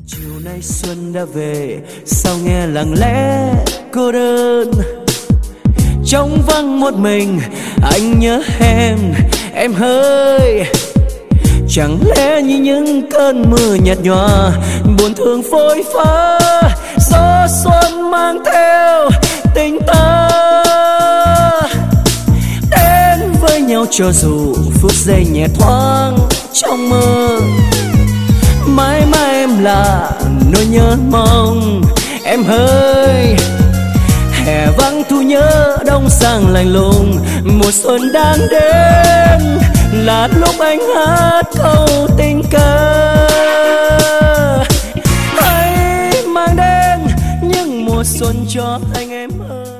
Chiều nay xuân đã về, sao nghe lặng lẽ cô đơn. Trống vắng một mình, anh nhớ em hơi. Chẳng lẽ như những cơn mưa nhạt nhòa, buồn thương phôi phá, gió xuân mang theo tình ta. Đến với nhau cho dù phút giây nhẹ thoáng trong mơ. Mãi mãi em là nỗi nhớ mong em hơi. Hè vắng thu nhớ, đông sang lạnh lùng, mùa xuân đang đến là lúc anh hát câu tình ca. Hãy mang đến những mùa xuân cho anh em ơi.